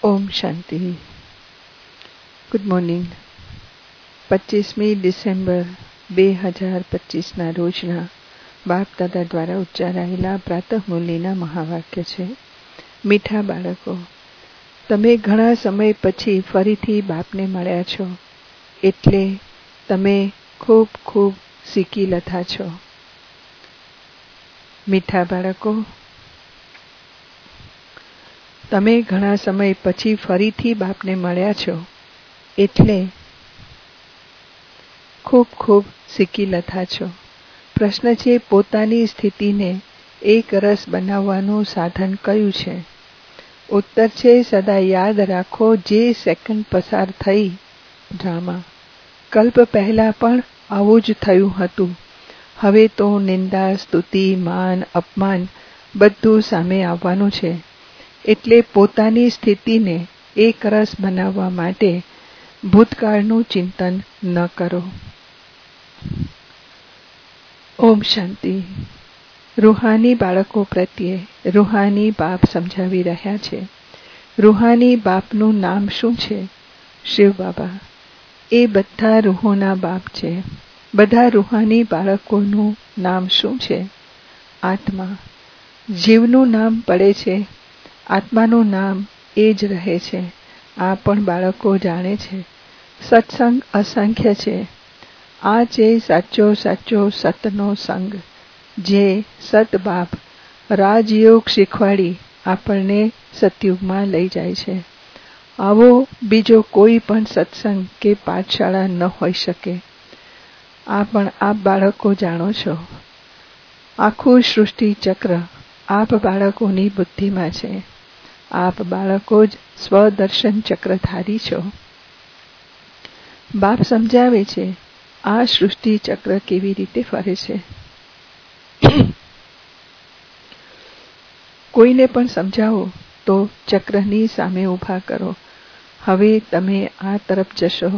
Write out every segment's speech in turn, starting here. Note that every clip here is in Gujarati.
ઓમ શાંતિ. Good morning. 25મી ડિસેમ્બર 2025ના રોજના બાપ દાદા દ્વારા ઉચ્ચારાયેલા પ્રાતઃ મુરલીના મહાવાક્ય છે. મીઠા બાળકો, તમે ઘણા સમય પછી ફરીથી બાપને મળ્યા છો, એટલે તમે ખૂબ ખૂબ શીખી લથા છો. મીઠા બાળકો, તમે ઘણા સમય પછી ફરીથી બાપને મળ્યા છો, એટલે ખૂબ ખૂબ શીખી લથા છો. પ્રશ્ન છે, પોતાની સ્થિતિને એક રસ બનાવવાનું સાધન કયું છે? ઉત્તર છે, સદા યાદ રાખો, જે સેકન્ડ પસાર થઈ ડ્રામા. કલ્પ પહેલા પણ આવું જ થયું હતું. હવે તો નિંદા, સ્તુતિ, માન, અપમાન બધું સામે આવવાનું છે. એટલે પોતાની સ્થિતિને એક રસ બનાવવા માટે ભૂતકાળનું ચિંતન ન કરો. ઓમ શાંતિ. રૂહાની બાળકો પ્રત્યે રૂહાની બાપ સમજાવી રહ્યા છે. રૂહાની બાપનું નામ શું છે? શિવ બાબા. એ બધા રૂહોના બાપ છે. બધા રૂહાની બાળકોનું નામ શું છે? આત્મા. જીવનું નામ પડે છે, આત્માનું નામ એ જ રહે છે. આ પણ બાળકો જાણે છે. સત્સંગ અસંખ્ય છે. આ છે સાચો સાચો સતનો સંગ, જે સત બાપ રાજયોગ શીખવાડી આપણને સતયુગમાં લઈ જાય છે. આવો બીજો કોઈ પણ સત્સંગ કે પાઠશાળા ન હોઈ શકે. આ પણ આપ બાળકો જાણો છો. આખું સૃષ્ટિ ચક્ર આપ બાળકોની બુદ્ધિમાં છે. આપ બાળકો જ સ્વદર્શન ચક્રધારી છો. બાપ સમજાવે છે, આ સૃષ્ટિ ચક્ર કેવી રીતે ફરે છે. કોઈને પણ સમજાવો તો ચક્રની સામે ઊભા કરો. હવે તમે આ તરફ જશો.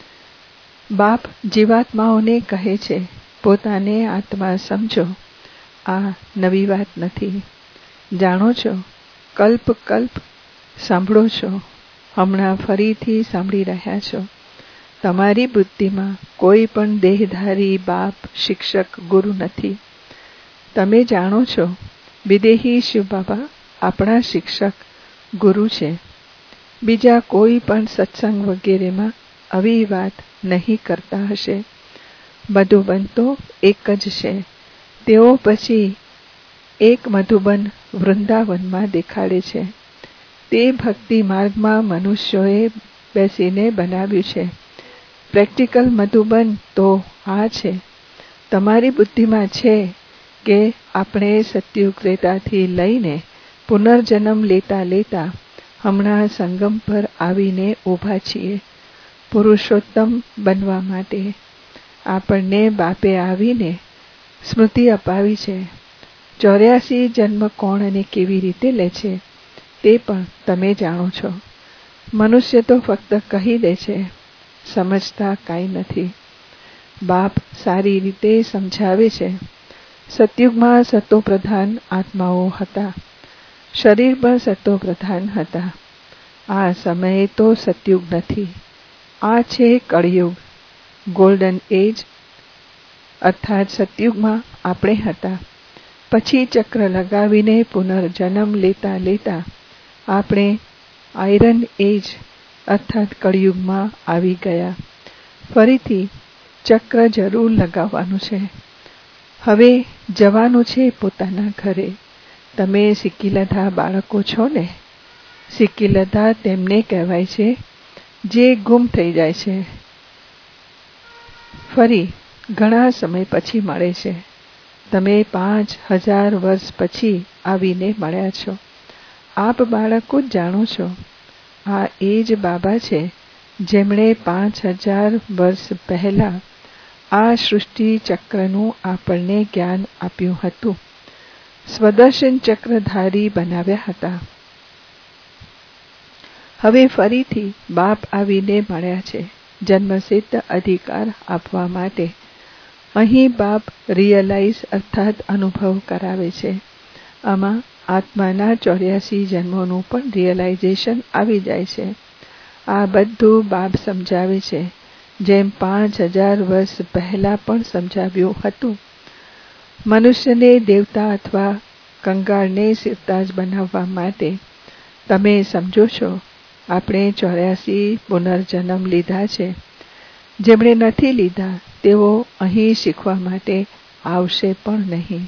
બાપ જીવાત્માઓને કહે છે, પોતાને આત્મા સમજો. આ નવી વાત નથી. જાણો છો, કલ્પ કલ્પ સાંભળો છો. હમણાં ફરીથી સાંભળી રહ્યા છો. તમારી બુદ્ધિમાં કોઈ પણ દેહધારી બાપ, શિક્ષક, ગુરુ નથી. તમે જાણો છો, વિદેહી શિવ બાબા આપણા શિક્ષક, ગુરુ છે. બીજા કોઈ પણ સત્સંગ વગેરેમાં આવી વાત નહીં કરતા હશે. મધુબન તો એક જ છે. તેઓ પછી એક મધુબન વૃંદાવનમાં દેખાડે છે. તે ભક્તિ માર્ગમાં મનુષ્યોએ બેસીને બનાવ્યું છે. પ્રેક્ટિકલ મધુબન તો આ છે. તમારી બુદ્ધિમાં છે કે આપણે સત્યુગ ત્રેતાથી લઈને પુનર્જન્મ લેતા લેતા હમણાં સંગમ પર આવીને ઊભા છીએ. પુરુષોત્તમ બનવા માટે આપણને બાપે આવીને સ્મૃતિ અપાવી છે. 84 જન્મ કોણ અને કેવી રીતે લે છે તે પણ તમે જાણો છો. મનુષ્ય તો ફક્ત કહી દે છે, સમજતા કાંઈ નથી. બાપ સારી રીતે સમજાવે છે. સતયુગમાં સતોપ્રધાન આત્માઓ હતા. શરીર પણ સતોપ્રધાન હતા. આ સમયે તો સતયુગ નથી. આ છે કળિયુગ, ગોલ્ડન એજ. અર્થાત સતયુગમાં આપણે હતા. પછી ચક્ર લગાવીને પુનર્જન્મ લેતા લેતા આપણે આયરન એજ અર્થાત કળિયુગમાં આવી ગયા. ફરીથી ચક્ર જરૂર લગાવવાનું છે. હવે જવાનું છે પોતાના ઘરે. તમે સિક્કિલધા બાળકો છો ને. સિક્કિલધા તેમને કહેવાય છે જે ગુમ થઈ જાય છે. ફરી ઘણા સમય પછી મળે છે. તમે 5000 વર્ષ પછી આવીને મળ્યા છો. આપ બાળકો જ જાણો છો. આ એ જ બાબા છે જેમણે 5000 વર્ષ પહેલા આ સૃષ્ટિ ચક્રનું આપણને જ્ઞાન આપ્યું હતું. સ્વદર્શન ચક્રધારી બનાવ્યા હતા. હવે ફરીથી બાપ આવીને મળ્યા છે જન્મસિદ્ધ અધિકાર આપવા માટે. અહીં બાપ રિયલાઇઝ અર્થાત અનુભવ કરાવે છે. આમાં આત્માના 84 જન્મોનું પણ રિયલાઇઝેશન આવી જાય છે. આ બધું બાપ સમજાવે છે, જેમ 5000 વર્ષ પહેલા પણ સમજાવ્યું હતું. મનુષ્યને દેવતા અથવા કંગાળને સિરતાજ બનાવવા માટે તમે સમજો છો, આપણે 84 પુનર્જન્મ લીધા છે. જેમણે નથી લીધા તેઓ અહીં શીખવા માટે આવશે પણ નહીં.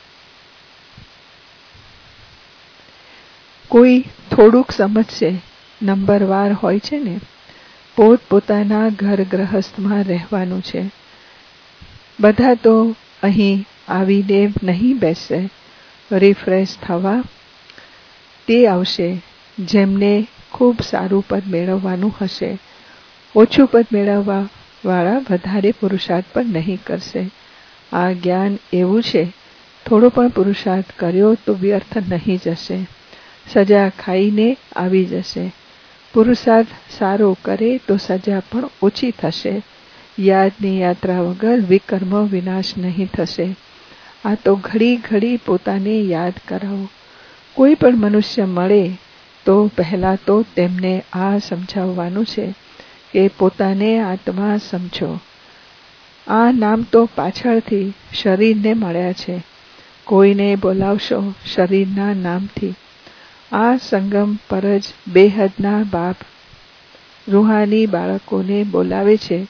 કોઈ થોડુંક સમજશે, નંબરવાર હોય છે ને. પોતપોતાના ઘર ગ્રહસ્થમાં રહેવાનું છે. બધા તો અહીં આવીને નહીં બેસે રિફ્રેશ થવા. તે આવશે જેમને ખૂબ સારું પદ મેળવવાનું હશે. ઓછું પદ મેળવવા વાળા વધારે પુરુષાર્થ પણ નહીં કરશે. આ જ્ઞાન એવું છે, થોડો પણ પુરુષાર્થ કર્યો તો વ્યર્થ નહીં જશે. સજા ખાઈને આવી જશે. પુરુષાર્થ સારો કરે તો સજા પણ ઓછી થશે. યાદની યાત્રા વગર વિકર્મ વિનાશ નહીં થશે. આ તો ઘડી ઘડી પોતાને યાદ કરાવો. કોઈ પણ મનુષ્ય મળે તો પહેલાં તો તેમને આ સમજાવવાનું છે કે પોતાને આત્મા સમજો. આ નામ તો પાછળથી શરીરને મળ્યા છે. કોઈને બોલાવશો શરીરના નામથી. આ સંગમ પર જ બેહદના બાપ રૂહાની બાળકોને બોલાવે છે.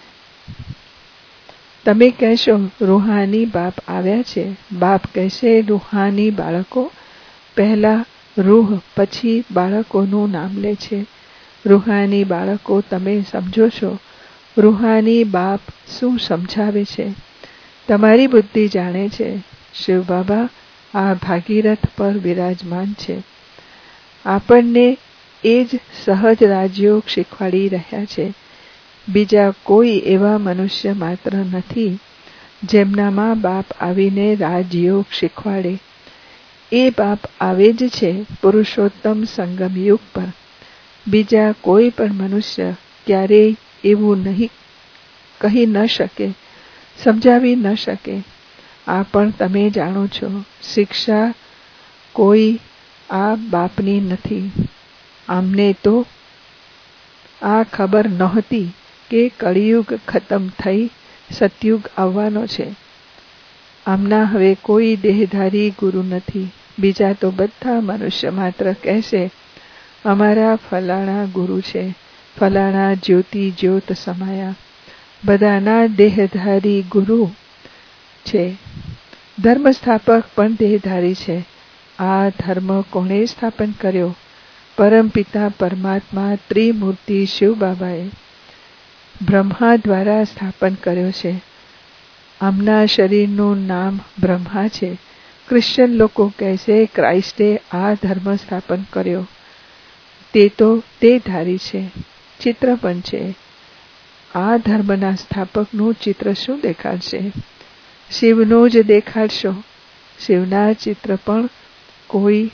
તમે કહેશો રૂહાની બાપ આવ્યા છે. બાપ કહેશે રૂહાની બાળકો. પહેલા રૂહ પછી બાળકોનું નામ લે છે. રૂહાની બાળકો તમે સમજો છો. રૂહાની બાપ શું સમજાવે છે તમારી બુદ્ધિ જાણે છે. શિવ બાબા આ ભાગીરથ પર વિરાજમાન છે. આપણને એ જ સહજ રાજયોગ શીખવાડી રહ્યા છે. બીજા કોઈ એવા મનુષ્ય માત્ર નથી જેમનામાં બાપ આવીને રાજયોગ શીખવાડે. એ બાપ આવે જ છે પુરુષોત્તમ સંગમ યુગ પર. બીજા કોઈ પણ મનુષ્ય ક્યારેય એવું નહીં કહી ન શકે, સમજાવી ન શકે. આ પણ તમે જાણો છો. શિક્ષા કોઈ આ બાપની નથી. આમને તો આ ખબર નહોતી કે કળિયુગ ખતમ થઈ સતયુગ આવવાનો છે. આમના હવે કોઈ દેહધારી ગુરુ નથી. બીજા તો બધા મનુષ્ય માત્ર કહેશે અમારા ફલાણા ગુરુ છે, ફલાણા જ્યોતિ જ્યોત સમાયા. બધાના દેહધારી ગુરુ છે. ધર્મ સ્થાપક પણ દેહધારી છે. આ ધર્મ કોણે સ્થાપન કર્યો? પરમપિતા પરમાત્મા ત્રિમૂર્તિ શિવ બાબાએ બ્રહ્મા દ્વારા સ્થાપન કર્યો છે. આમના શરીરનું નામ બ્રહ્મા છે. ક્રિશ્ચન લોકો કહેશે ક્રાઇસ્ટે આ ધર્મ સ્થાપન કર્યો. તે તો દેહધારી છે. ચિત્ર પણ છે. આ ધર્મના સ્થાપકનું ચિત્ર શું દેખાડશે? શિવનું જ દેખાડશો. શિવના ચિત્ર પણ કોઈ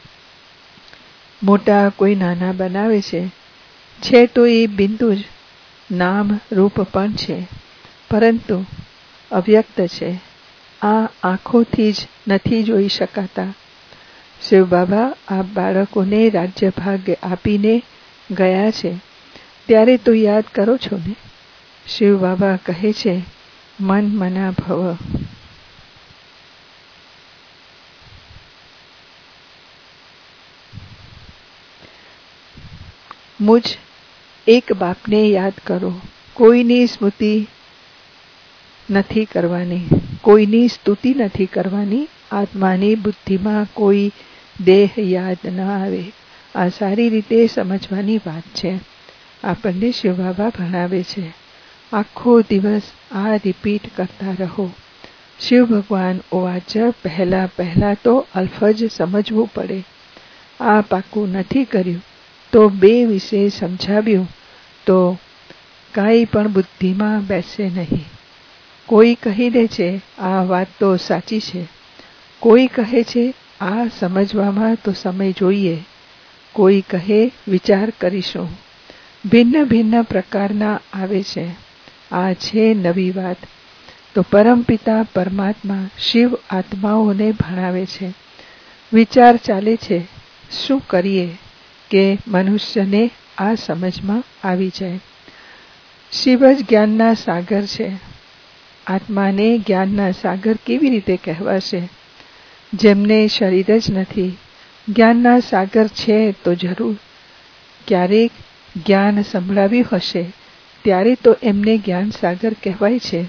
મોટા કોઈ નાના બનાવે છે તો એ બિંદુ જ. નામ રૂપ પણ છે પરંતુ અવ્યક્ત છે. આ આંખોથી જ નથી જોઈ શકાતા. શિવ બાબા આ બાળકોને રાજ્ય ભાગ આપીને ગયા છે ત્યારે તો યાદ કરો છો ને. શિવ બાબા કહે છે મન મના ભવ. મુજ એક બાપને યાદ કરો. કોઈની સ્મૃતિ નથી કરવાની, કોઈની સ્તુતિ નથી કરવાની. આત્માની બુદ્ધિમાં કોઈ દેહ યાદ ન આવે. આ સારી રીતે સમજવાની વાત છે. આપણને શિવ બાબા ભણાવે છે. આખો દિવસ આ રિપીટ કરતા રહો. શિવ ભગવાન ઓવાચ. પહેલા તો અલ્ફજ સમજવું પડે. આ પાકું નથી કર્યું તો બે વિશે સમજાવ્યું તો કાંઈ પણ બુદ્ધિમાં બેસે નહીં. કોઈ કહી દે છે આ વાત તો સાચી છે. કોઈ કહે છે આ સમજવામાં તો સમય જોઈએ. કોઈ કહે વિચાર કરીશું. ભિન્ન ભિન્ન પ્રકારના આવે છે. આ છે નવી વાત. તો પરમપિતા પરમાત્મા શિવ આત્માઓને ભણાવે છે. વિચાર ચાલે છે, શું કરીએ કે મનુષ્યને આ સમજમાં આવી જાય. શિવ જ જ્ઞાનના સાગર છે. આત્માને જ્ઞાનના સાગર કેવી રીતે કહેવાશે? જેમને શરીર જ નથી, જ્ઞાનના સાગર છે તો જરૂર ક્યારેક જ્ઞાન સંભળાવ્યું હશે, ત્યારે તો એમને જ્ઞાન સાગર કહેવાય છે.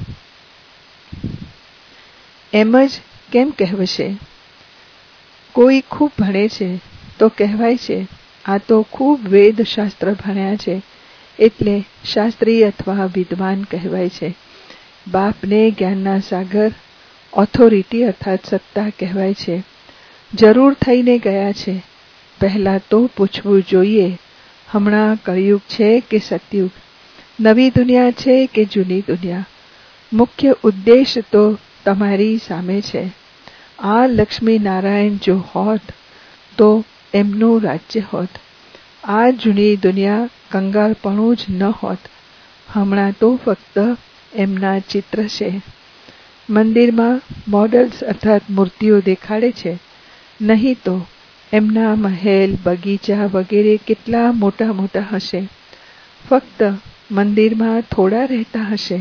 એમ જ કેમ કહેવશે? કોઈ ખૂબ ભણે છે તો કહેવાય છે, આ તો ખૂબ વેદશાસ્ત્ર ભણ્યા છે એટલે શાસ્ત્રી અથવા વિદ્વાન કહેવાય છે. બાપને જ્ઞાનના સાગર ઓથોરિટી અર્થાત સત્તા કહેવાય છે. જરૂર થઈને ગયા છે. પહેલાં તો પૂછવું જોઈએ, હમણાં કળિયુગ છે કે સતયુગ? નવી દુનિયા છે કે જૂની દુનિયા? મુખ્ય ઉદ્દેશ તો તમારી સામે છે. આ લક્ષ્મી નારાયણ જો હોત તો એમનું રાજ્ય હોત. આ જૂની દુનિયા કંગાળપણું જ ન હોત. હમણાં તો ફક્ત એમના ચિત્ર છે. મંદિરમાં મોડલ્સ અર્થાત મૂર્તિઓ દેખાડે છે, નહીં તો એમના મહેલ, બગીચા વગેરે કેટલા મોટા મોટા હશે. ફક્ત મંદિરમાં થોડા રહેતા હશે.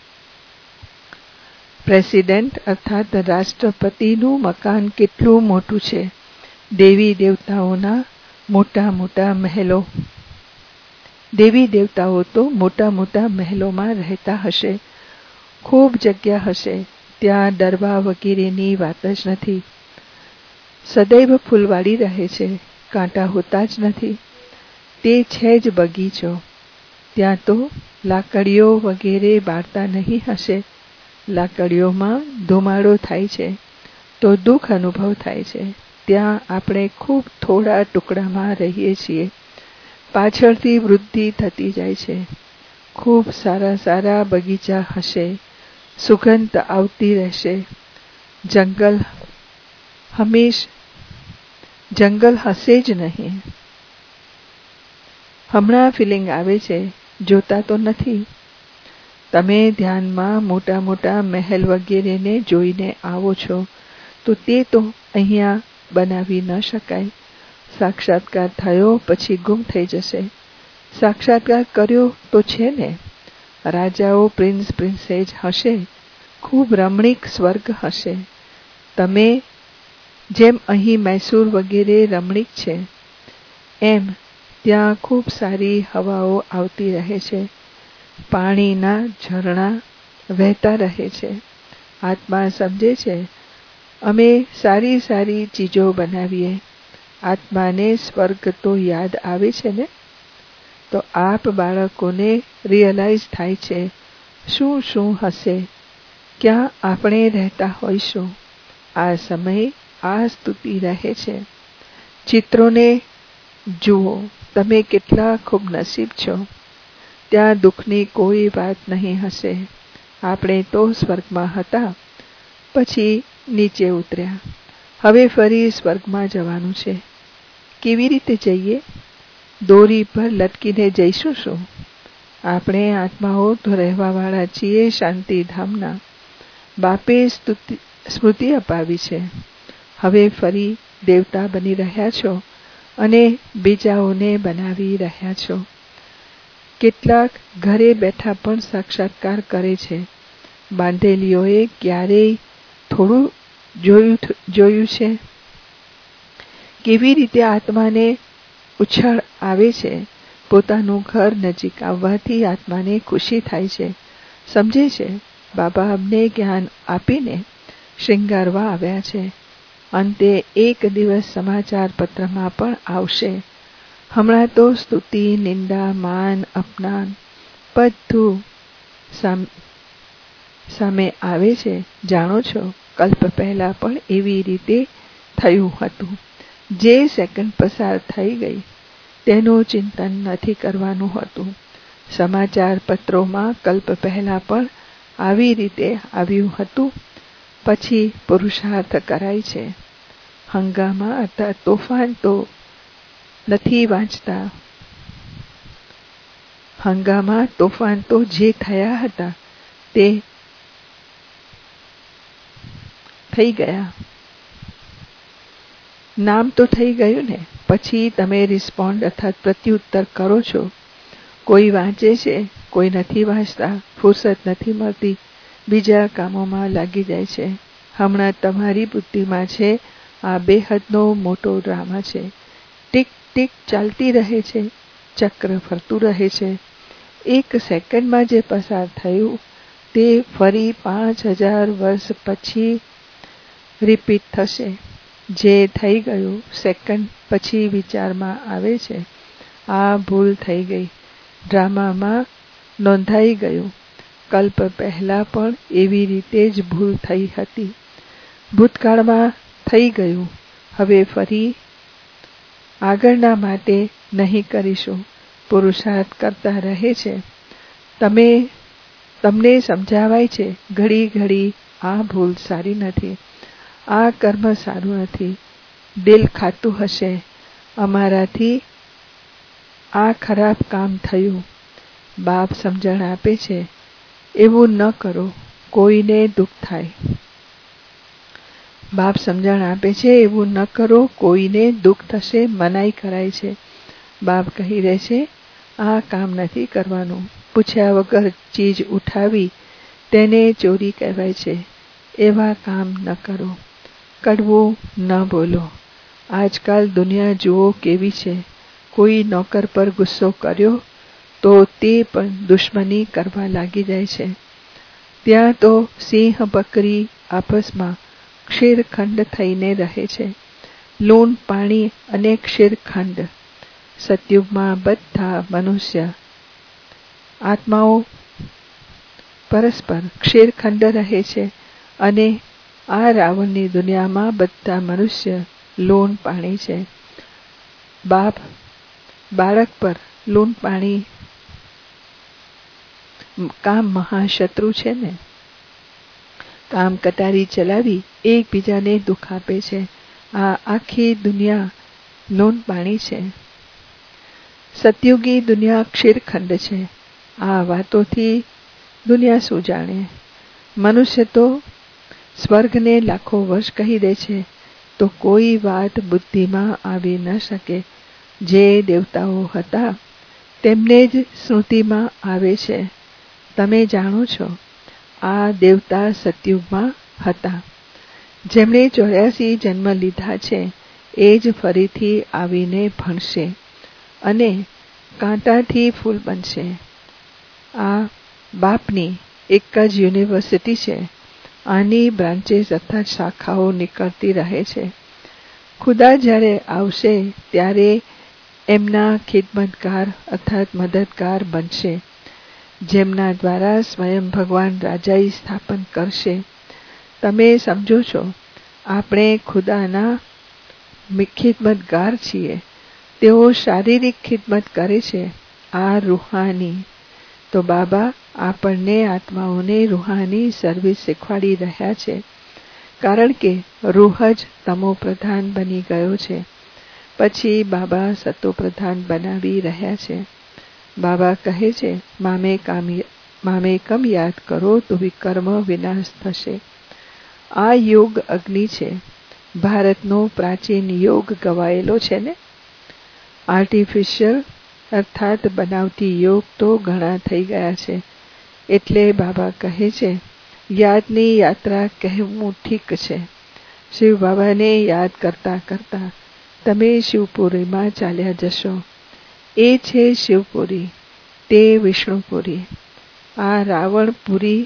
પ્રેસિડેન્ટ અર્થાત રાષ્ટ્રપતિનું મકાન કેટલું મોટું છે. દેવી દેવતાઓના મોટા મોટા મહેલો. દેવી દેવતાઓ તો મોટા મોટા મહેલોમાં રહેતા હશે. ખૂબ જગ્યા હશે. ત્યાં ડરવા વગેરેની વાત જ નથી. સદૈવ ફૂલવાડી રહે છે, કાંટા હોતા જ નથી. તે છે જ બગીચો. ત્યાં તો લાકડીઓ વગેરે બાળતા નહીં હશે. લાકડીઓમાં ધુમાડો થાય છે તો દુઃખ અનુભવ થાય છે. ત્યાં આપણે ખૂબ થોડા ટુકડામાં રહીએ છીએ. પાછળથી વૃદ્ધિ થતી જાય છે. ખૂબ સારા સારા બગીચા હશે. સુગંધ આવતી રહેશે. જંગલ હશે જ નહીં. હમણાં ફિલિંગ આવે છે, જોતા તો નથી. તમે ધ્યાનમાં મોટા મોટા મહેલ વગેરેને જોઈને આવો છો તો તે તો અહીંયા બનાવી ન શકાય. સાક્ષાત્કાર થયો પછી ગુમ થઈ જશે. સાક્ષાત્કાર કર્યો તો છે ને. રાજાઓ, પ્રિન્સ, પ્રિન્સેસ હશે. ખૂબ રમણીક સ્વર્ગ હશે. તમે જેમ અહીં મૈસૂર વગેરે રમણીક છે, એમ ત્યાં ખૂબ સારી હવાઓ આવતી રહે છે. પાણીના ઝરણા વહેતા રહે છે. આત્મા સમજે છે, અમે સારી સારી ચીજો બનાવીએ. આત્માને સ્વર્ગ તો યાદ આવે છે ને. તો આપ બાળકોને રિયલાઇઝ થાય છે શું શું હશે, ક્યાં આપણે રહેતા હોઈશું. આ સમયે આ સ્તુતિ રહે છે. ચિત્રોને જુઓ, તમે કેટલા ખૂબ નસીબ છો. ત્યાં દુઃખની કોઈ વાત નહીં હશે. આપણે તો સ્વર્ગમાં હતા, પછી નીચે ઉતર્યા. હવે ફરી સ્વર્ગમાં જવાનું છે. કેવી રીતે જઈએ? દોરી પર લટકીને જઈશું શું? આપણે આત્માઓ તો રહેવાવાળા છીએ શાંતિધામના. બાપે સ્મૃતિ અપાવી છે. હવે ફરી દેવતા બની રહ્યા છો અને બીજાઓને બનાવી રહ્યા છો. કેટલાક ઘરે બેઠા પણ સાક્ષાત્કાર કરે છે. બાંધેલીઓએ ક્યારેય થોડું જોયું છે કેવી રીતે આત્માને ઉછાળ આવે છે. પોતાનું ઘર નજીક આવવાથી આત્માને ખુશી થાય છે. સમજે છે બાબા અમને જ્ઞાન આપીને શૃંગારવા આવ્યા છે. અંતે એક દિવસ સમાચાર પત્રમાં પણ આવશે. હમણાં તો સ્તુતિ, નિંદા, માન, અપમાન બધું સામે આવે છે. જાણો છો, કલ્પ પહેલા પણ એવી રીતે થયું હતું. જે સેકન્ડ પસાર થઈ ગઈ તેનું ચિંતન નથી કરવાનું હતું. સમાચાર પત્રોમાં કલ્પ પહેલા પણ આવી રીતે આવ્યું હતું. પછી પુરુષાર્થ કરાય છે. હંગામા અર્થાત તોફાન તો નથી વાંચતા. હંગામા તોફાન તો જે થયા હતા તે થઈ ગયા. નામ તો થઈ ગયું ને, પછી તમે રિસ્પોન્ડ અર્થાત પ્રત્યુત્તર કરો છો. કોઈ વાંચે છે, કોઈ નથી વાંચતા, ફુરસત નથી મળતી, બીજા કામોમાં લાગી જાય છે. હમણાં તમારી બુદ્ધિમાં છે આ બેહદનો મોટો ડ્રામા છે. ટીક ટીક ચાલતી રહે છે, ચક્ર ફરતું રહે છે. 1 સેકન્ડમાં જે પસાર થયું તે ફરી 5000 વર્ષ પછી રિપીટ થશે. જે થઈ ગયું સેકન્ડ પછી વિચારમાં આવે છે, આ ભૂલ થઈ ગઈ, ડ્રામામાં નોંધાઈ ગયું. કલ્પ પહેલા પણ એવી રીતે જ ભૂલ થઈ હતી. ભૂતકાળમાં થઈ ગયું, હવે ફરી આગળના માટે નહીં કરીશું. પુરુષાર્થ કરતા રહે છે. તમને સમજાવાય છે ઘડી ઘડી આ ભૂલ સારી નથી, આ કર્મ સારું નથી. દિલ ખાતું હશે, અમારાથી આ ખરાબ કામ થયું. બાપ સમજણ આપે છે, એવું ન કરો, કોઈને દુઃખ થાય. બાપ સમજણ આપે છે, એવું ન કરો, કોઈને દુઃખ થશે, મનાઈ કરાય છે. બાપ કહી રહે છે, આ કામ નથી કરવાનું. પૂછ્યા વગર ચીજ ઉઠાવી તેને ચોરી કહેવાય છે. એવા કામ ન કરો, કડવું ન બોલો. આજકાલ દુનિયા જુઓ કેવી છે. કોઈ નોકર પર ગુસ્સો કર્યો તો તે પણ દુશ્મની કરવા લાગી જાય છે. ત્યાં તો સિંહ બકરી આપસમાં ક્ષીરખંડ થઈને રહે છે. લૂણ પાણી અને ક્ષીરખંડ. સતયુગમાં બધા મનુષ્ય આત્માઓ પરસ્પર ક્ષીરખંડ રહે છે અને આ રાવણની દુનિયામાં બધા મનુષ્ય લૂણ પાણી છે. બાળક પર લૂણ પાણી કામ મહાશત્રુ છે ને. કામ કટારી ચલાવી એકબીજાને દુઃખ આપે છે. આ આખી દુનિયા લૂણ પાણી છે. સતયુગી દુનિયા ક્ષીરખંડ છે. આ વાતોથી દુનિયા શું જાણે. મનુષ્ય તો સ્વર્ગને લાખો વર્ષ કહી દે છે, તો કોઈ વાત બુદ્ધિમાં આવી ન શકે. જે દેવતાઓ હતા તેમને જ સ્મૃતિમાં આવે છે. તમે જાણો છો આ દેવતા સતયુગમાં હતા. જેમણે 84 જન્મ લીધા છે એ જ ફરીથી આવીને ભણશે અને કાંટાથી ફૂલ બનશે. આ બાપની એક જ યુનિવર્સિટી છે. આની બ્રાન્ચેસ અર્થાત શાખાઓ નીકળતી રહે છે. ખુદા જ્યારે આવશે ત્યારે એમના ખિદમતગાર અર્થાત મદદગાર બનશે, જેમના દ્વારા સ્વયં ભગવાન રાજાઈ સ્થાપન કરશે. તમે સમજો છો આપણે ખુદાના ખિદમતગાર છીએ. તેઓ શારીરિક ખિદમત કરે છે, આ રૂહાની. તો બાબા આપણને આત્માઓને રૂહાની સર્વિસ શીખવાડી રહ્યા છે, કારણ કે રૂહ જ તમો પ્રધાન બની ગયો છે. પછી બાબા સતો પ્રધાન બનાવી રહ્યા છે. બાબા કહે છે, મામેકમ યાદ કરો તો વિકર્મ વિનાશ થશે. આ યોગ અગ્નિ છે. ભારતનો પ્રાચીન યોગ ગવાયેલો છે ને. આર્ટિફિશિયલ અર્થાત બનાવટી યોગ તો ઘણા થઈ ગયા છે. એટલે બાબા કહે છે યાદની યાત્રા કહેવું ઠીક છે. શિવ બાબાને યાદ કરતા કરતા તમે શિવપુરીમાં ચાલ્યા જશો. એ છે શિવપુરી, તે વિષ્ણુપુરી. આ રાવણપુરી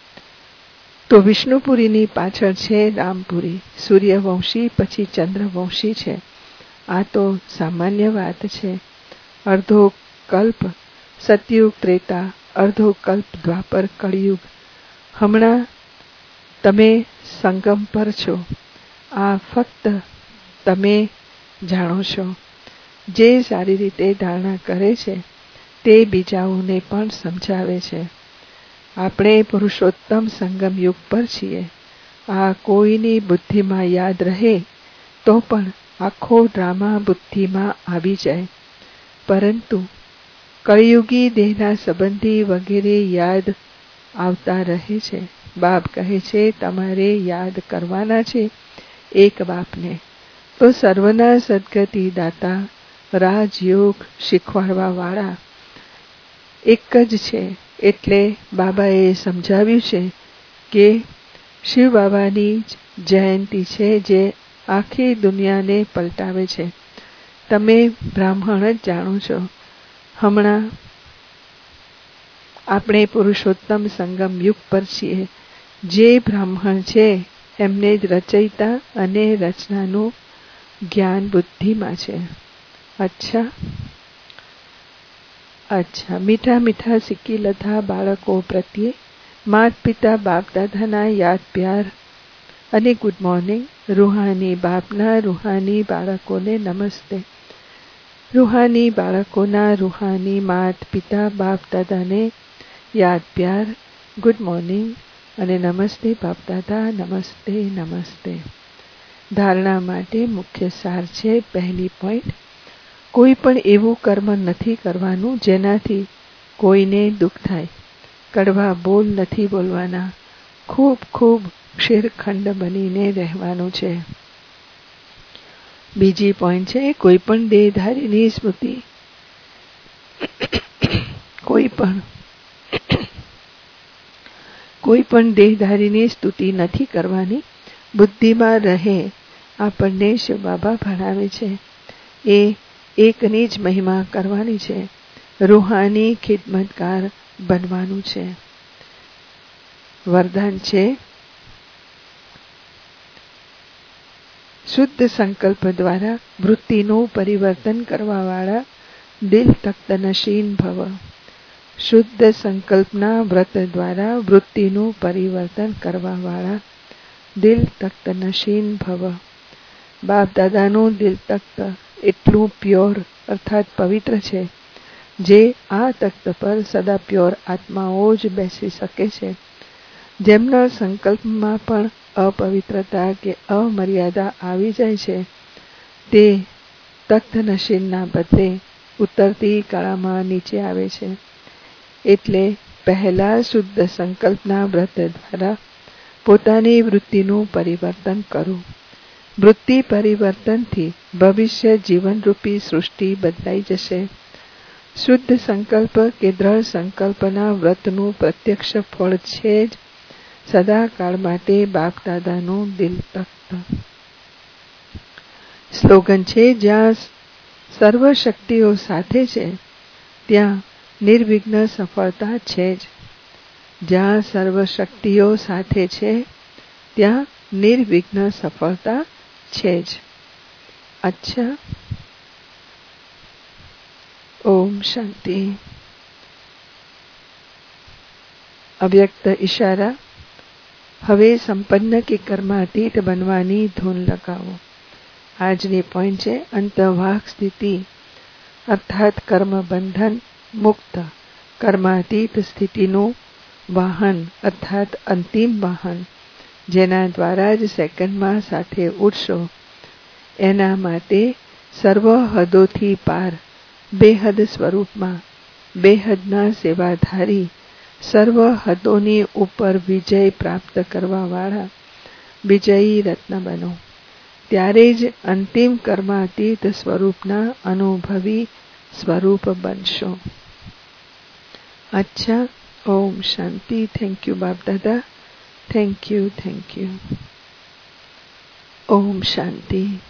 તો વિષ્ણુપુરીની પાછળ છે રામપુરી. સૂર્યવંશી પછી ચંદ્રવંશી છે. આ તો સામાન્ય વાત છે. અર્ધો કલ્પ સતયુગ ત્રેતા, અર્ધો કલ્પ દ્વાપર કળિયુગ. હમણાં તમે સંગમ પર છો. આ ફક્ત તમે જાણો છો. જે સારી રીતે ધારણા કરે છે તે બીજાઓને પણ સમજાવે છે. આપણે પુરુષોત્તમ સંગમ યુગ પર છીએ. આ કોઈની બુદ્ધિમાં યાદ રહે તો પણ આખો ડ્રામા બુદ્ધિમાં આવી જાય. પરંતુ કળિયુગી દેહના સંબંધી વગેરે યાદ આવતા રહે છે. બાપ કહે છે તમારે યાદ કરવાના છે એક બાપને. તો સર્વના સદગતિ દાતા રાજયોગ શીખવાડવા વાળા એક જ છે. એટલે બાબાએ સમજાવ્યું છે કે શિવ બાબાની જયંતિ છે જે આખી દુનિયાને પલટાવે છે. તમે બ્રાહ્મણ જ જાણો છો. હમણાં આપણે પુરુષોત્તમ સંગમ યુગ પર છીએ. જે બ્રાહ્મણ છે એમને જ રચયિતા અને રચનાનું જ્ઞાન બુદ્ધિમાં છે. અચ્છા મીઠા મીઠા સિક્કી લતા બાળકો પ્રત્યે માત પિતા બાપ દાદાના યાદ પ્યાર અને ગુડ મોર્નિંગ. રૂહાની બાપના રૂહાની બાળકોને નમસ્તે. રૂહાની બાળકોના રૂહાની માત પિતા બાપ દાદાને યાદ પ્યાર, ગુડ મોર્નિંગ અને નમસ્તે બાપ દાદા. નમસ્તે નમસ્તે. ધારણા માટે મુખ્ય સાર છે. પહેલી પોઈન્ટ, કોઈ પણ એવું કર્મ નથી કરવાનું જેનાથી કોઈને દુઃખ થાય. કડવા બોલ નથી બોલવાના. ખૂબ ખૂબ ક્ષીરખંડ બનીને રહેવાનું છે. બીજી પોઈન્ટ છે, કોઈ પણ દેહધારીની સ્મૃતિ કોઈ પણ દેહધારીની સ્તુતિ નથી કરવાની. બુદ્ધિમાં રહે આપણને શિવ બાબા ભણાવે છે એ એકની જ મહિમા કરવાની છે. રૂહાની ખિદમતગાર બનવાનું છે. વરદાન છે, શુદ્ધ સંકલ્પ દ્વારા વૃત્તિનું પરિવર્તન કરવાવાળા દિલ તખ્ત નશીન ભવ. શુદ્ધ સંકલ્પના વ્રત દ્વારા વૃત્તિનું પરિવર્તન કરવાવાળા દિલ તખ્ત નશીન ભવ. બાપ દાદાનું દિલ તખ્ત એટલું પ્યોર અર્થાત પવિત્ર છે જે આ તખ્ત પર સદા પ્યોર આત્માઓ જ બેસી શકે છે. જેમના સંકલ્પમાં પણ અપવિત્રતા કે અમર્યાદા આવી જાય છે તે તખ્ત નશીનના બદલે ઉતરતી કળામાં નીચે આવે છે. એટલે પહેલા શુદ્ધ સંકલ્પના વ્રત દ્વારા પોતાની વૃત્તિનું પરિવર્તન કરો. વૃત્તિ પરિવર્તનથી ભવિષ્ય જીવનરૂપી સૃષ્ટિ બદલાઈ જશે. શુદ્ધ સંકલ્પ કે દ્રઢ સંકલ્પના વ્રતનું પ્રત્યક્ષ ફળ છે જ સદાકાળ માટે બાપ દાદાનું દિલ તખ્ત. સ્લોગન છે, જ્યાં સર્વ શક્તિઓ સાથે છે ત્યાં નિર્વિઘ્ન સફળતા છે જ. જ્યાં સર્વ શક્તિઓ સાથે છે ત્યાં નિર્વિઘ્ન સફળતા છે જ. અચ્છા. ઓમ શાંતિ. અવ્યક્ત ઈશારા. હવે સંપન્ન કે કર્માતીત બનવાની ધૂન લગાવો. આજની પોઈન્ટ છે, અંતવાક સ્થિતિ અર્થાત કર્મ બંધન મુક્ત કર્માતીત સ્થિતિનું વાહન અર્થાત અંતિમ વાહન જેના દ્વારા જ સેકન્ડમાં સાથે ઉડશો. એના માટે સર્વ હદોથી પાર બેહદ સ્વરૂપમાં બેહદના સેવાધારી સર્વ હદોની ઉપર વિજય પ્રાપ્ત કરવાવાળા વિજયી રત્ન બનો. ત્યારે જ અંતિમ કર્માતીત સ્વરૂપના અનુભવી સ્વરૂપ બનશો. અચ્છા. ઓમ શાંતિ. Thank you Bapdada. Thank you. ઓમ શાંતિ.